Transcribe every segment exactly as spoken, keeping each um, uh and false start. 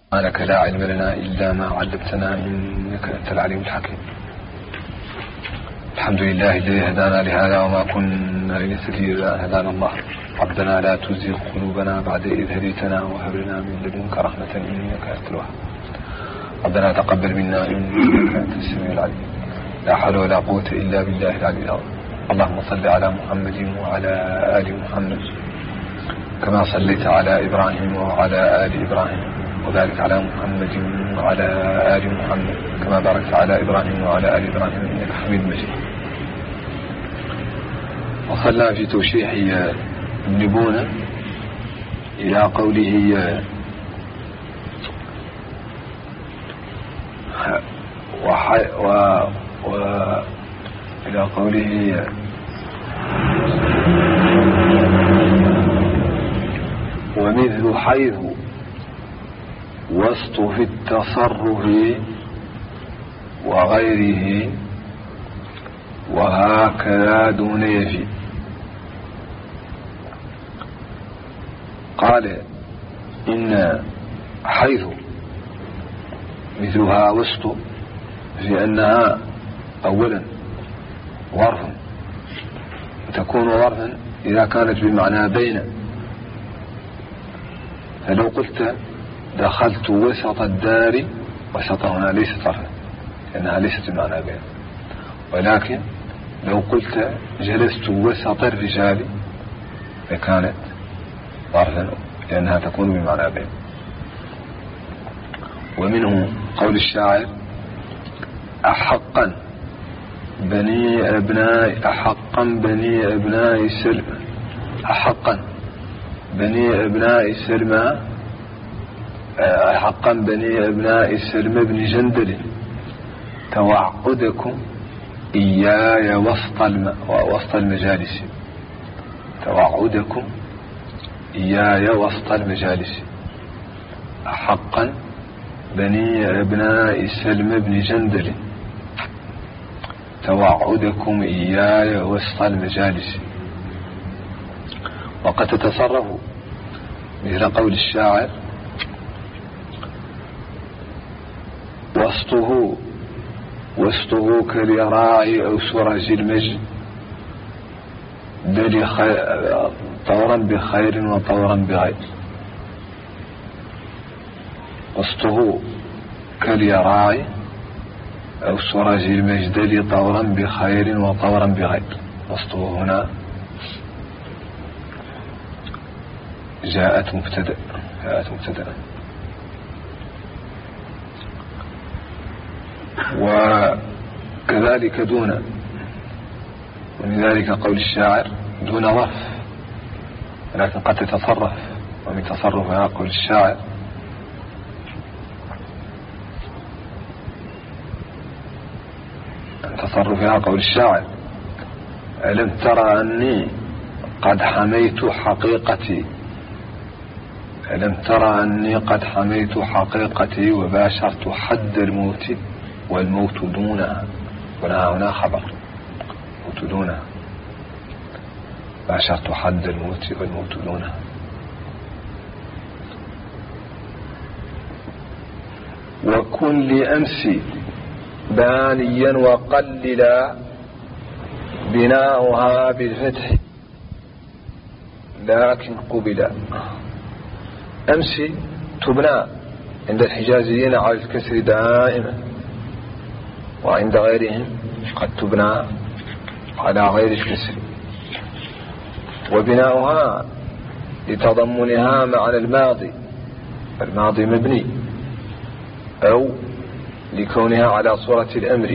سبحانك لا علم لنا إلا ما علمتنا إنك أنت العليم الحكيم. الحمد لله الذي هدانا لهذا وما كنا لنهتدي لولا أن هدانا الله. ربنا لا تزغ قلوبنا بعد إذ هديتنا وهب لنا من لدنك رحمة إنك أنت الوهاب. ربنا تقبل منا إنك أنت السميع العليم. لا حول ولا قوة إلا بالله العلي العظيم. اللهم صل على محمد وعلى آل محمد كما صليت على إبراهيم وعلى آل إبراهيم، وبارك على محمد وعلى آل محمد كما باركت على إبراهيم وعلى آل إبراهيم إنك حميد مجيد. وصلنا في توشيح ابن بونة إلى قوله وحي و و إلى قوله ومثل حيث وسط في التصرف وغيره وهكذا دون يفي. قال إن حيث مثلها وسط في أنها أولا ظرف، تكون ظرفا إذا كانت بمعنى بين. فلو قلت دخلت وسط الدار، وسط هنا ليست ظرفا لأنها ليست بمعنى بين، ولكن لو قلت جلست وسط الرجال فكانت ظرفا لأنها تكون بمعنى بين. ومنه قول الشاعر أحقا بني أبناء أحقا بني أبناء سلمى أحقا بني أبناء سلمى أحقا بني أبناء سلمى بن جندل توعدكم إياي وسط الم... وسط المجالس توعدكم إياي وسط المجالس أحقا بني أبناء سلمى بن جندل توعدكم إياي وسط المجالس. وقد تتصرف مثل قول الشاعر وسطه وسطه كاليراعي أو سرج المجد دل طورا بخير وطورا بغير. وسطه كاليراعي أو سرج المجد دل طورا بخير وطورا بغير. وسطه هنا جاءت مبتدأ جاءت مبتدأ وكذلك دون. ومن ذلك قول الشاعر دون ظرف، ولكن قد تتصرف. ومن تصرفها قول الشاعر تصرفها قول الشاعر ألم ترى أني قد حميت حقيقتي ألم ترى أني قد حميت حقيقتي وباشرت حد الموت والموت دونها. ولا هنا خبر موت دونها باشرت حد الموت والموت دونها. وكن لأمسي بانيا وقللا بناؤها بالفتح لكن قبلا. أمسي تبنى عند الحجازيين على الكسر دائما، وعند غيرهم قد تبنى على غير الكسر. وبناؤها لتضمنها معنى الماضي، الماضي مبني، أو لكونها على صورة الأمر،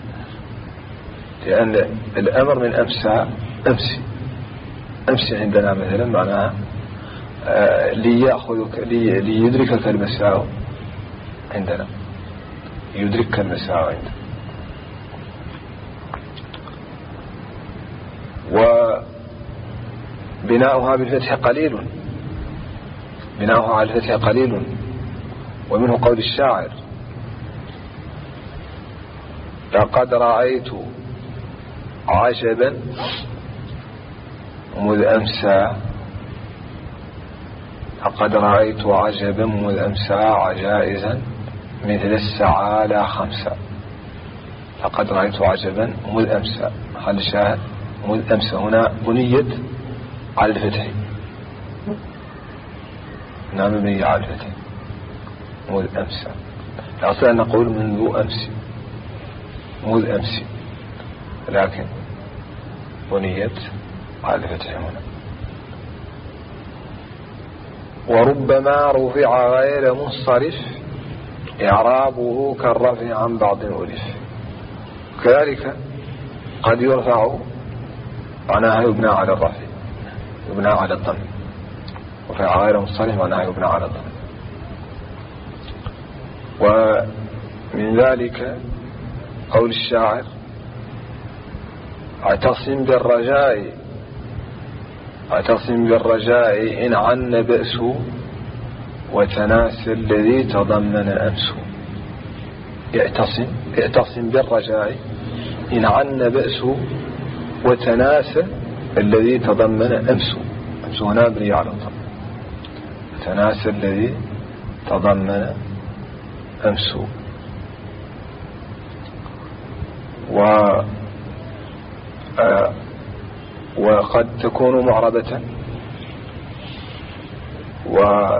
لأن الأمر من أمسى أمسي. أمسي عندنا مثلا معناها آه ليأخذك لي ليدركك المساء عندنا، يدركك المساء عندنا. وبناؤها بالفتح قليل، بناؤها على الفتح قليل. ومنه قول الشاعر لقد رأيت عجبا مذ أمسى لقد رأيت عجبا مذ أمسى عجائزا مثل السعالى خمسة. لقد رأيت عجبا مذ أمسى، محل الشاهد مذ أمسى هنا بنيت على الفتح، نعم مبنية على الفتح مذ أمسى. الأصل أن نقول منذ أمس مذ أمس، لكن بنيت على الفتح هنا. وربما رفع غير منصرف إعرابه كالرفع عن بعض ألف. كذلك قد يرفع معناها يبنى على الرفع، يبنى على الضم. رفع غير منصرف معناها يبنى على الضم. ومن ذلك قول الشاعر اعتصم بالرجاء اعتصم بالرجاء إن عن بأس وتناسى الذي تضمن أمس. اعتصم اعتصم بالرجاء إن عن بأس وتناسى الذي تضمن أمس. أمس هنا بني على الضم، تناسى الذي تضمن أمس. و آه وقد تكون معربة و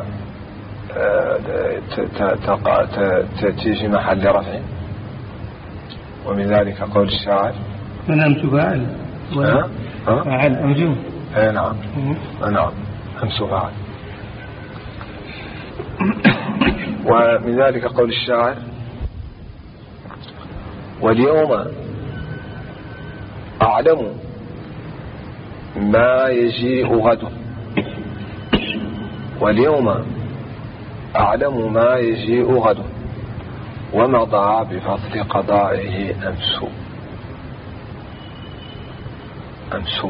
تأتي في محل رفع. ومن ذلك قول الشاعر من أمس فاعل فاعل أمجوم. اي نعم نعم أمس فاعل. ومن ذلك قول الشاعر واليوم أعلم ما يجيء غد. واليوم أعلم ما يجيء غد ومضى بفضل قضائه أمس. أمس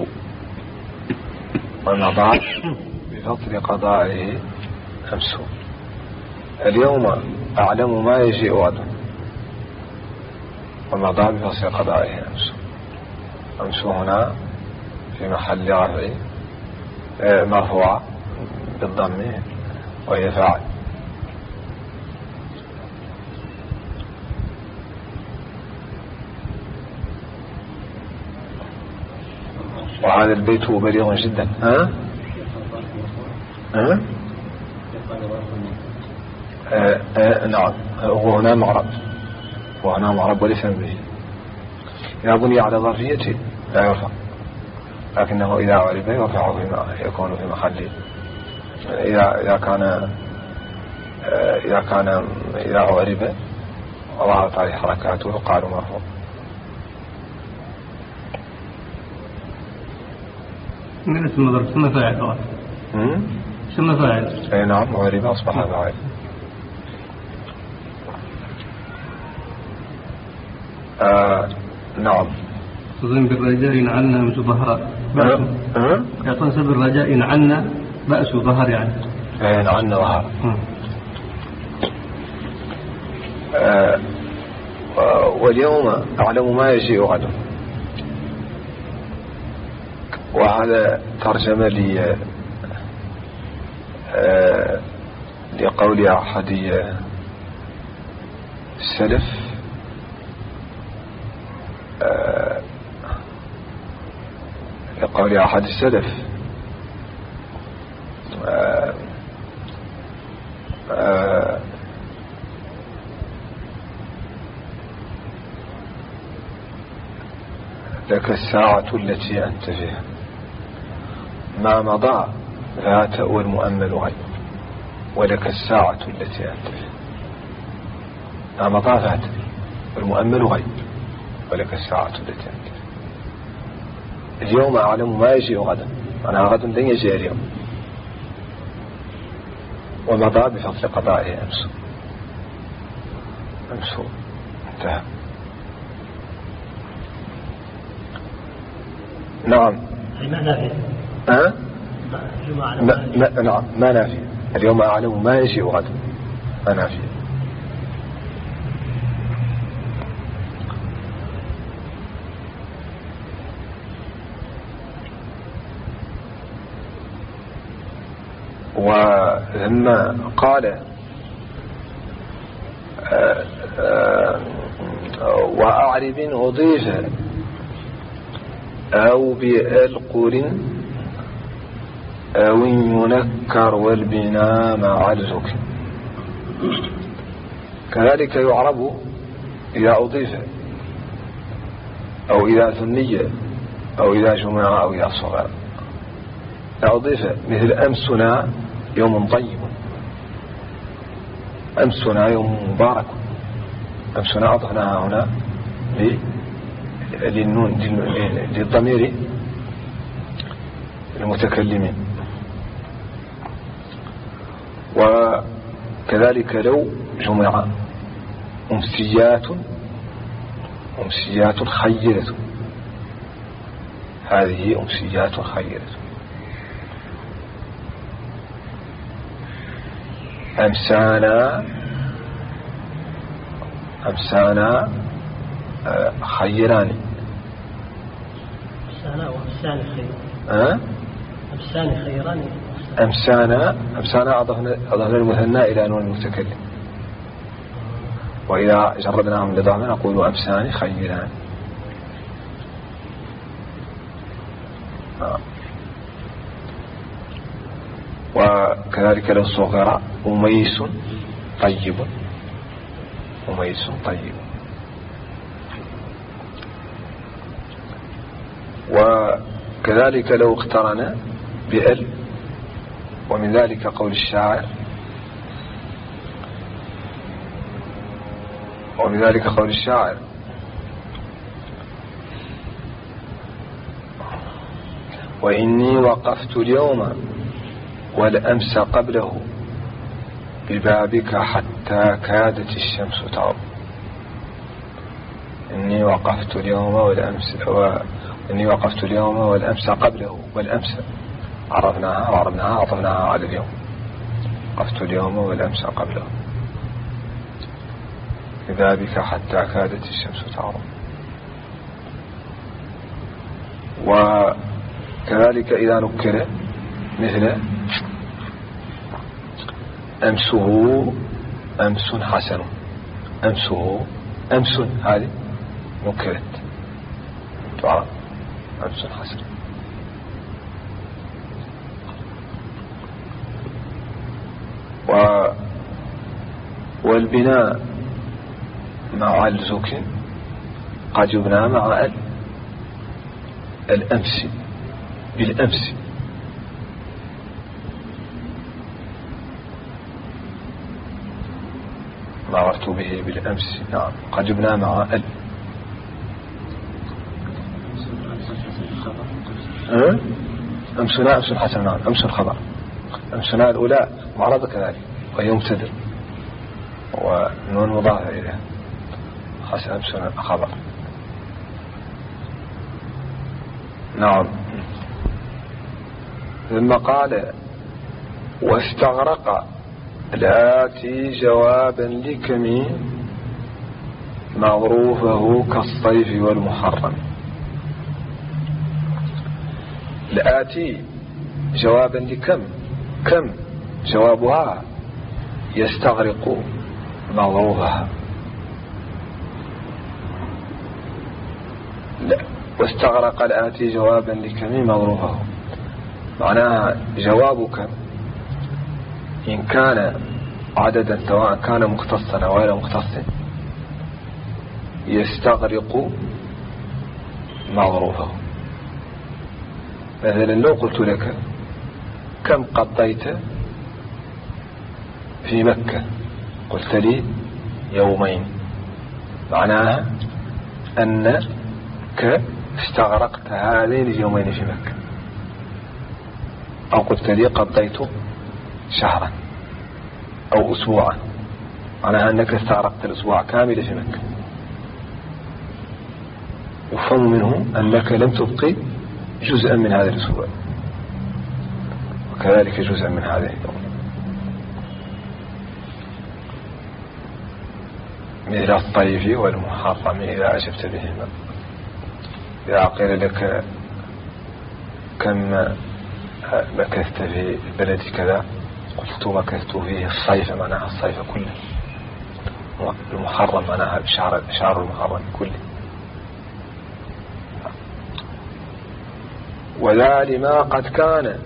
ومضى بفضل قضائه أمس. اليوم أعلم ما يجيء غد ومضى بفضل قضائه أمس. أمس هنا في محل رفع مرفوع بالضم وهي فاعل. وهذا البيت بليغ جدا. ها ها آه آه نعم. وهنا معرب وهنا معرب وليس به. إذا بني على ظرفيته لا يرفع، لكنه إذا عرب يرفع فيما يكون في محل. إذا إذا كان إذا كان إذا عرب وظهرت عليه حركاته يقال مرفوع. من اسم مضرب ثم فاعل ثم فاعل. أي نعم عرب أصبح فاعل. آه نعم. يعتصم بالرجاء إن عنا أمس ظهر بأس. يعتصم بالرجاء إن عنا بأس ظهر يعني. أي إن عنا ظهر. آه واليوم أعلم ما يجيء غدا. وهذا ترجمة لي آه لقول أحد السلف آه لقول أحد السلف آه آه لك الساعة التي أنت فيها ما مضى فات والمؤمل غيب. ولك الساعة التي أنت فيها ما مضى فات والمؤمل غيب. ولك الساعة التي أنت فيها. اليوم أعلم ما يجيء غدا، أنا غدا لن يجيء اليوم. ومضى بفضل قضائه أمس. أمس انتهى. نعم. ما نافي. ها؟ ما ما نعم ما نافي. اليوم أعلم ما يجيء غدا ما نافي. ولما قال وأعرب أضيف أو بألقر أو ينكر والبناء مع الزك. كذلك يعرب إذا أضيف أو إذا ثني أو إذا جمع أو إذا صغر. إذا أضيف مثل أمسنا يوم طيب، أمسنا يوم مبارك. أمسنا أضفناها هنا للنون للضمير المتكلمين. وكذلك لو جمع أمسيات أمسيات خيرة، هذه أمسيات خيرة. أمسانا أمسانا خيران. أمسانا وأمسان خيران. أه؟ أمسان خيران. أمسانا أمسانا أضفنا أضفنا المثنى إلى نون المتكلم، وإذا جردناهم لضعف نقول أمسان خيران. آه. وكذلك لو صغر أميس طيب، أميس طيب. وكذلك لو اقترن بأل، ومن ذلك قول الشاعر ومن ذلك قول الشاعر وإني وقفت اليوم والأمس قبله ببابك حتى كادت الشمس تغرب. إني وقفت اليوم والأمس وإني وقفت اليوم والأمس قبله، والأمس عرفناها وعرفناها عطفناها على اليوم. وقفت اليوم والأمس قبله ببابك حتى كادت الشمس تغرب. وكذلك إذا نكر مثل أمسه أمس حسن، أمسه أمس هذه نكرت تعرف أمس حسن. و والبناء مع الزك قد يبنى مع ال الأمس بالأمس. مررت به بالأمس، نعم قد يبنى مع ال. أه؟ أمسنا أمس حسن، نعم أمس الخبر. أمسنا الأولى معرضة كذلك وهي مبتدأ ونون مضافة إليها، خاص أمسنا خبر. نعم. ثم قال واستغرق الآتي جوابا لكم مغروفه كالصيف والمحرم. الآتي جوابا لكم، كم جوابها يستغرق مغروفها. لا، واستغرق الآتي جوابا لكم مغروفه، معناها جوابك إن كان عددا سواء كان مختصا أو غير مختص يستغرق مغروفه. مثلا لو قلت لك كم قضيت في مكة، قلت لي يومين، معناها أنك استغرقت هذين اليومين في مكة. أو قلت لي قضيت شهرا أو أسبوعا، معناها أنك استغرقت الأسبوع كامل في مكة. يفهم منه أنك لم تبقي جزءا من هذا الأسبوع، وكذلك جزءا من هذه اليوم. مثل الطيف والمحرم إذا أعجبت بهما. إذا قيل لك كم مكثت في بلد كذا قلت مكثت فيه الصيف معناها الصيف كله، المحرم معناها شهر شهر المحرم كله. وذلك ما قد كان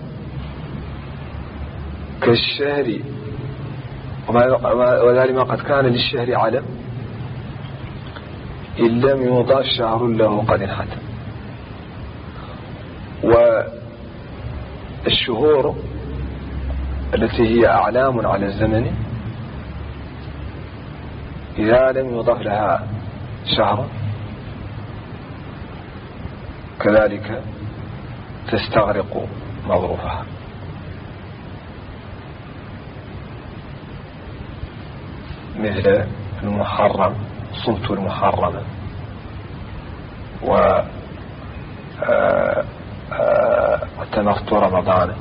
كالشهر، وذلك ما قد كان للشهر علم إن لم يضاف شهر له قد انحتم. والشهور التي هي أعلام على الزمن إذا لم يضاف لها شهر كذلك تستغرق مظروفها. مثل المحرم، صمت المحرم، و اعتمرت رمضان.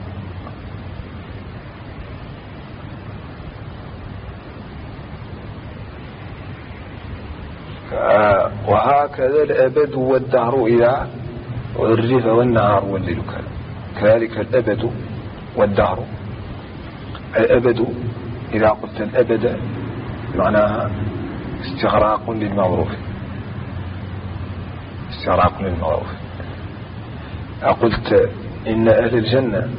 وهكذا الأبد والدهر إذا عرف والنهار والليل كذلك الأبد والدهر. الأبد إذا قلت الأبد معناها استغراق للمعروف، استغراق للمعروف. قلت إن أهل الجنة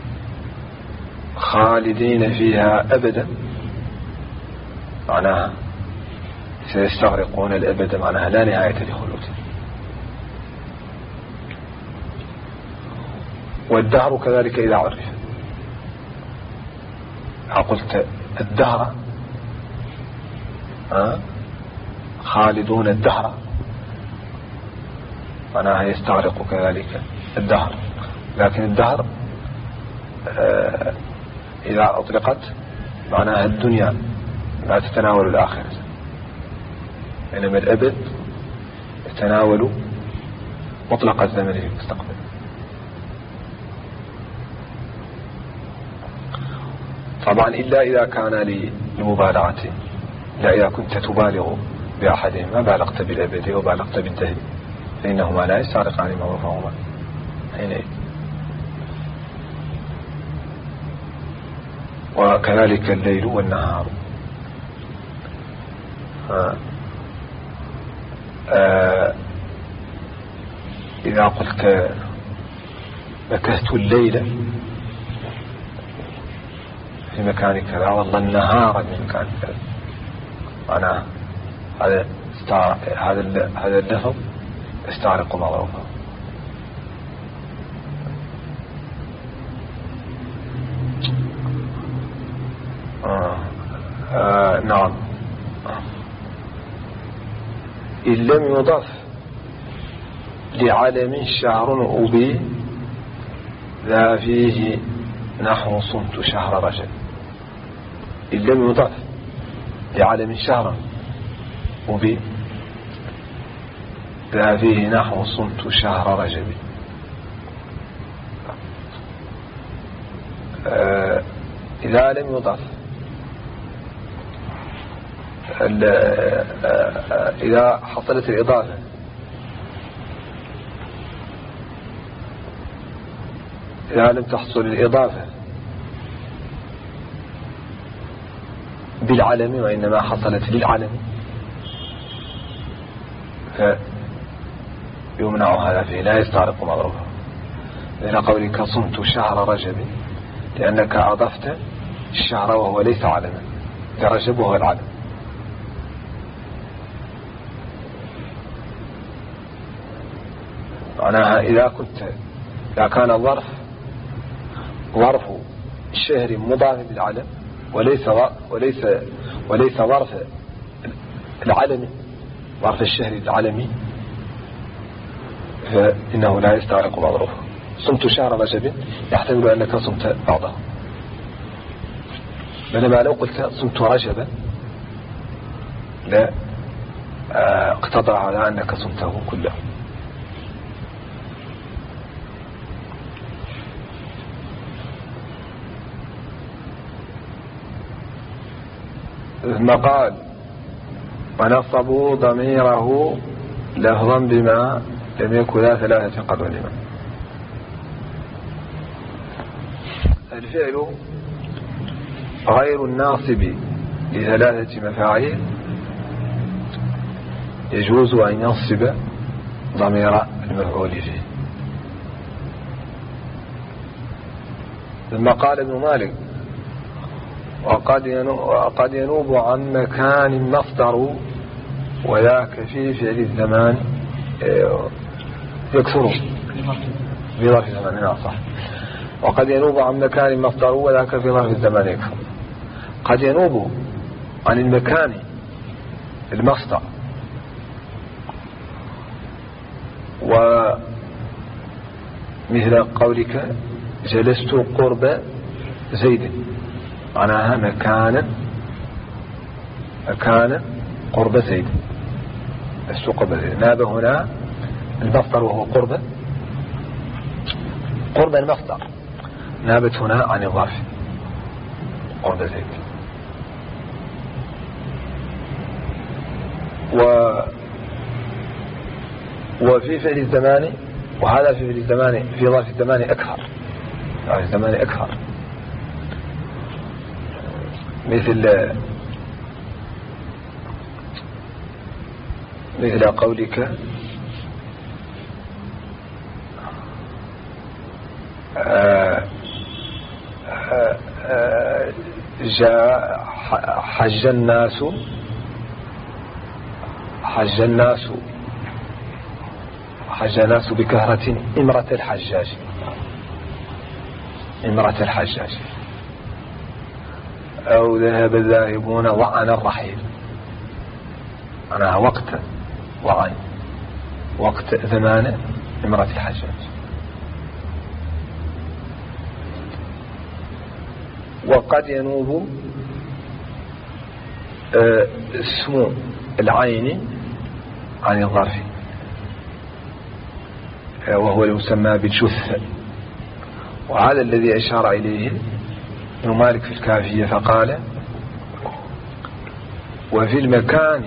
خالدين فيها أبدا معناها سيستغرقون الأبد معناها لا نهاية لخلود. والدهر كذلك إذا عرف. قلت الدهر أه؟ خالدون الدهر معناها يستغرق كذلك الدهر. لكن الدهر أه إذا أطلقت معناها الدنيا لا تتناول الآخرة، إنما الأبد يتناول مطلق الزمن في المستقبل. طبعا إلا إذا كان لمبالغة، لا إذا كنت تبالغ بأحدهما بالغت بالأبد وبالغت بالدهر فإنهما لا يستغرقان معروفهما حينئذ. وكذلك الليل والنهار. آه. آه. إذا قلت مكثت الليل في مكان كذا والله النهار في مكان كذا، أنا هذا هذا هذا اللفظ يستغرق مظروفه. آه. آه. نعم. إن لم يضاف لعلم شهر أبي ذا فيه نحو صمت شهر رجب. إن لم يضاف لعلم شهر أبي ذا فيه نحو صمت شهر رجب. آه إذا لم يضاف إذا حصلت الإضافة إذا لم تحصل الإضافة بالعلم وإنما حصلت للعلم فيمنع هذا فيه، لا يستغرق مظروفه. إلى قولك صمت شهر رجب لأنك أضفت الشهر وهو ليس علما، رجب وهو العلم. معناها إذا كنت إذا كان الظرف ظرف الشهر مضاف بالعلم وليس وليس وليس ظرف العلم ظرف الشهر العلمي فإنه لا يستغرق مظروفه. صمت شهر رجب يحتمل أنك صمت بعضه، بينما لو قلت صمت رجبا لا اقتضى على أنك صمته كله. ثم قال ونصبوا ضميره لفظا بما لم يكن لا ثلاثة قد علما. الفعل غير الناصب لثلاثة مفاعيل يجوز أن ينصب ضمير المفعول فيه. ثم قال ابن مالك وقد ينوب عن مكان مصدر وذاك في فعل الزمان يكثر في ظرف الزمان. نعم صح. وقد ينوب عن مكان مصدر وذاك في ظرف الزمان يكثر. قد ينوب عن المكان المصدر ومثل قولك جلست قرب زيد معناها مكانا مكانا قرب زيد. جلست قرب زيد ناب هنا المصدر وهو قرب قرب المصدر نابت هنا عن الظرف قرب زيد. و وفي فعل الزمان وهذا في فعل الزمان في ظرف الزمان أكثر ظرف الزمان أكثر مثل مثل قولك آآ آآ جاء حج الناس حج الناس حج الناس بكهرة امرة الحجاج امرة الحجاج. أو ذهب الذاهبون وعن الرحيل أنا وقت وعن وقت زمان امرة الحجاج. وقد ينوب اسم العين عن الظرف وهو المسمى بالجث. وهذا الذي أشار إليه ابن مالك في الكافية فقال وفي المكان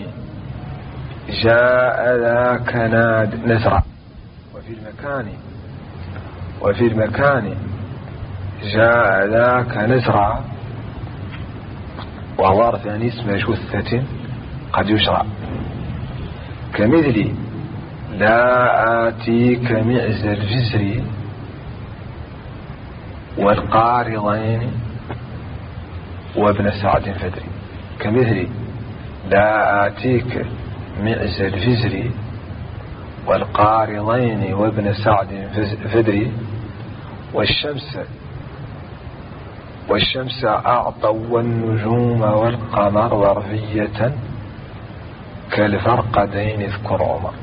جاء ذاك ناد نزرع وفي المكان وفي المكان جاء ذاك نزرع وهو عرف يعني اسم جثة قد يشرع كمثل لا آتيك معز الجزر والقارضين وابن سعد فدري. كمثل لا آتيك معز الجزر والقارضين وابن سعد فدري. والشمس والشمس أعطوا والنجوم والقمر ظرفية كالفرقدين اذكر عمر.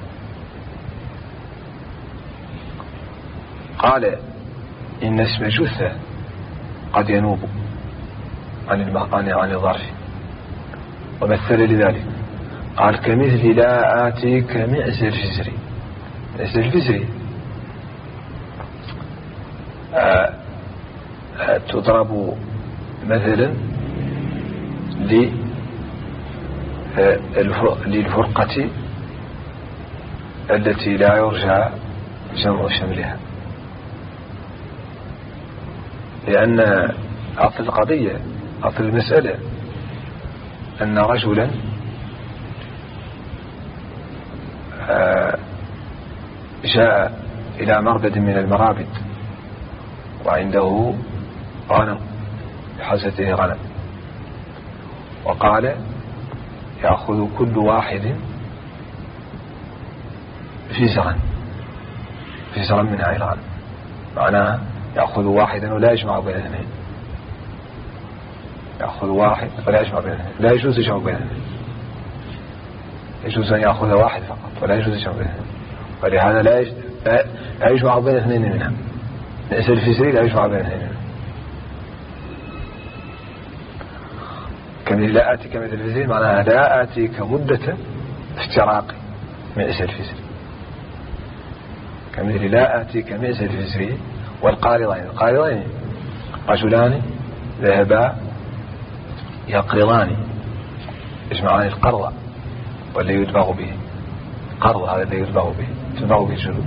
قال إن اسم جثة قد ينوب عن عن الظرف ومثل لذلك قال كمثل لا آتيك معز الجزر. معز الجزر آه آه تضرب مثلا للفرقة التي لا يرجى جمع شملها. لأن أصل القضية أصل المسألة أن رجلا جاء إلى مربد من المرابد وعنده غنم بحزته غنم وقال يأخذ كل واحد فيزرا فيزرا من هاي الغنم معناها يأخذ واحدا ولا يجمع بين اثنين يأخذ واحد ولا يجمع بين اثنين لا يجوز يجمع بين اثنين يجوز أن يأخذ واحد فقط ولا يجوز يجمع بين اثنين ولهذا لا لا يجمع بين اثنين منها. ليس الفسري لا يجمع بين اثنين منها كمثل لا آتيك مثل الفسري معناها لا آتيك مدة افتراق مئس الفسري كمثل لا آتيك مئس الفسري. والقارضين القارضين رجلان ذهبا يقرضان يجمعان القرض والذي يدبغ به قرض هذا الذي يدبغ به تدبغ به الجلود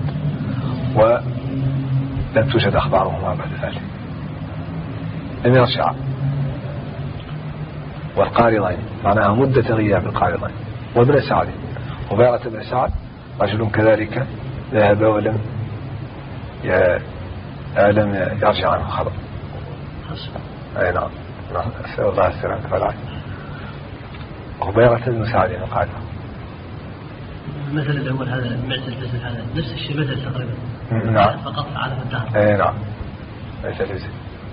ولم توجد أخبارهما بعد ذلك لم يرجع والقارضين معناها مدة غياب القارضين. وابن سعد هبيرة بن سعد رجل كذلك ذهب ولم لم يرجع عنه خبر. أي نعم نسأل الله السلامة والعافية. هبيرة بن سعد قال المثل الأول هذا معتل مثل هذا نفس الشيء مثل تقريبا. نعم فقط على الدهر. أي نعم مثل مثل.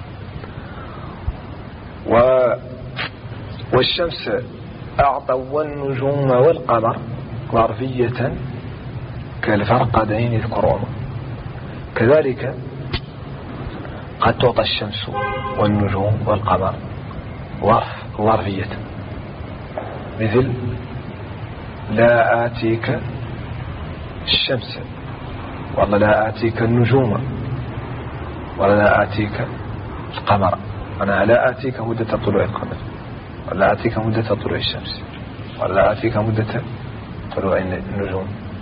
و والشمس أعطوا والنجوم والقمر ظرفية كالفرقدين اذكرهما. كذلك قد تعطى الشمس والنجوم والقمر ظرفية مثل لا آتيك الشمس ولا لا آتيك النجوم ولا لا آتيك القمر. أنا لا آتيك مدة طلوع القمر ولا آتيك مدة طلوع الشمس ولا آتيك مدة طلوع النجوم.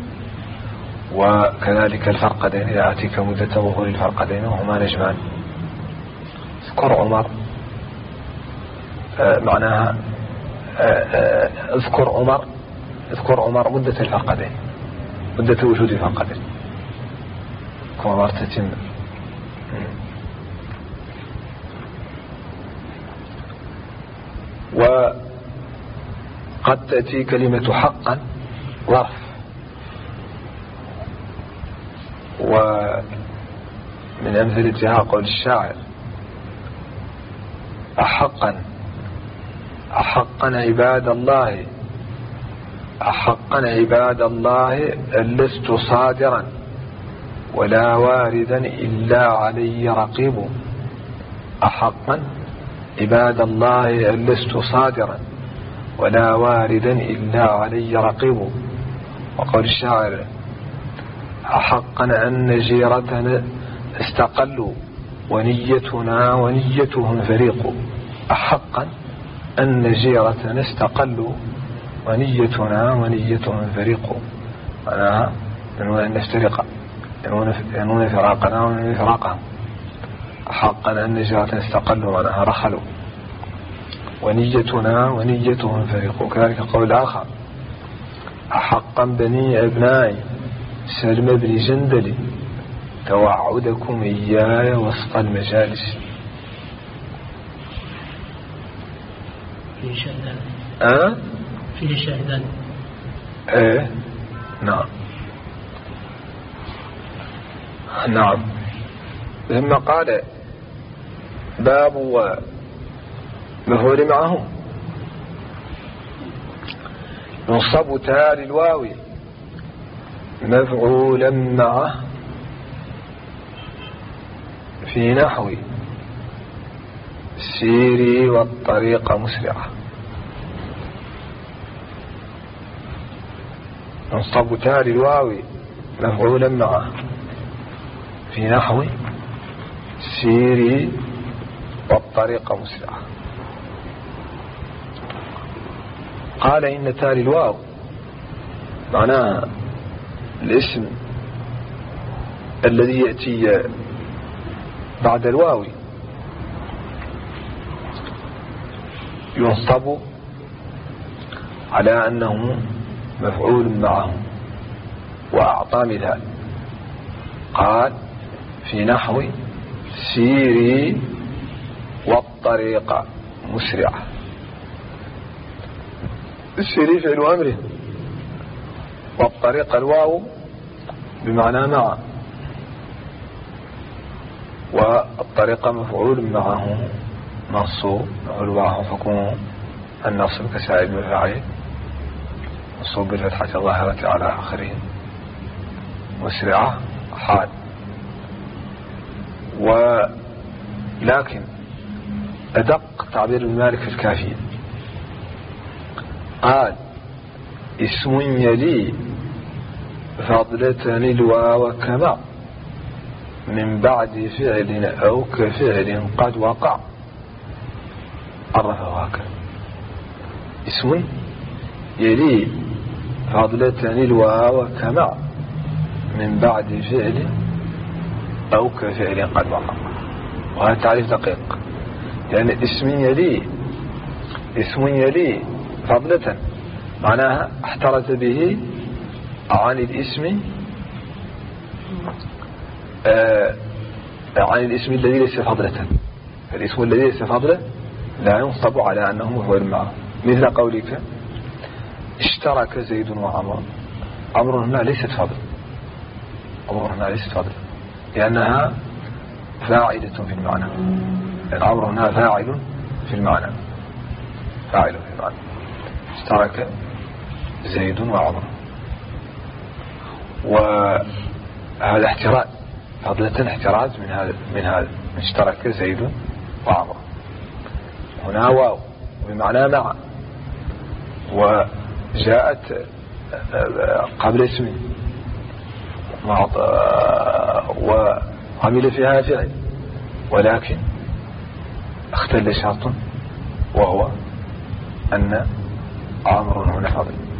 وكذلك الفرقدين لا آتيك مدة ظهور الفرقدين وهما نجمان. اذكر عمر آه معناها آه آه اذكر عمر اذكر عمر مدة الفرقدين مدة وجود الفرقدين كما تتم. وقد تأتي كلمة حقا ظرف. ومن أمثلتها قول الشاعر أحقا أحقا عباد الله أحقا عباد الله لست صادرا ولا واردا إلا علي رقيب. أحقا عباد الله لست صادرا ولا واردا إلا علي رقيب. وقول الشاعر أحقا أن جيرتنا استقلوا ونيتنا ونيتهم فريق. أحقا أن جيرتنا استقلوا ونيتنا ونيتهم فريق. معناها ينوون أن نفترق ينوون فراقنا وننوي فراقهم. حقا أن جيرتنا استقلوا معناها رحلوا ونيتنا ونيتهم فريق. كذلك قول آخر أحقا بني أبنائي سلم بن جندل توعدكم إياي وسط المجالس. فيه شاهدان أه؟ فيه شاهدان ايه نعم نعم. ثم قال باب ومفعول معهم ينصب تال الواو مفعولا معه في نحو سيري والطريق مسرعة. ينصب تال الواو مفعولا معه في نحو سيري والطريق مسرعة. قال إن تالي الواو معناها الاسم الذي يأتي بعد الواو ينصب على أنه مفعول معه. وأعطى مثال قال في نحو سيري والطريق مسرعة. السيري فعل أمره والطريق الواو بمعنى مع. والطريق مفعول معه منصوب مفعول معه فكون النصب كسائر المفاعيل منصوب بالفتحة الظاهرة على آخره مسرعة حال. ولكن أدق تعبير المالك في الكافية قال اسم يلي فضلة الواو كما من بعد فعل أو كفعل قد وقع عرفه هكذا. اسم يلي فضلة الواو كما من بعد فعل أو كفعل قد وقع. وهذا تعريف دقيق. يعني اسم يلي اسم يلي فضلة معناها احترز به عن الاسم آه عن الاسم الذي ليس فضلة. فالاسم الذي ليس فضلة لا ينصب على أنه مفعول معه. مثل قولك اشترك زيد وعمر. عمر هنا ليست فضل، عمر هنا ليست فضل لأنها فاعلة في المعنى، لأن عمر هنا فاعل في المعنى، فاعل في المعنى. اشترك زيد وعمر، وهذا احتراز فضلة احتراز من هذا من هذا اشترك زيد وعمر. هنا واو بمعنى مع، وجاءت قبل اسم وعمل فيها فعل، ولكن اختل شرط وهو أن عمر هنا فضل.